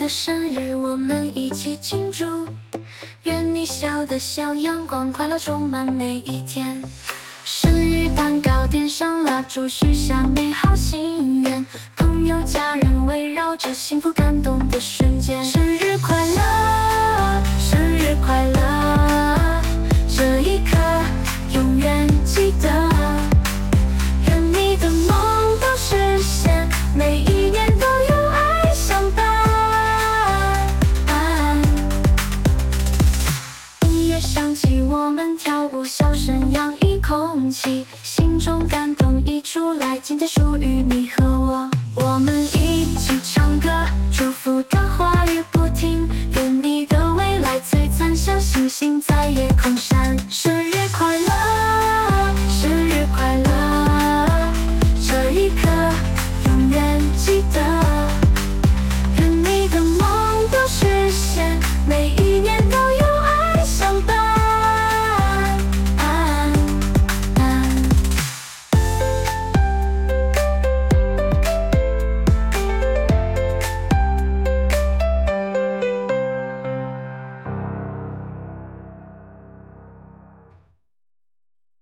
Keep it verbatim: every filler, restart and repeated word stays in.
的生日，我们一起庆祝。愿你笑得像阳光，快乐充满每一天。生日蛋糕点上蜡烛，许下美好心愿，朋友家人围绕着幸福感动的瞬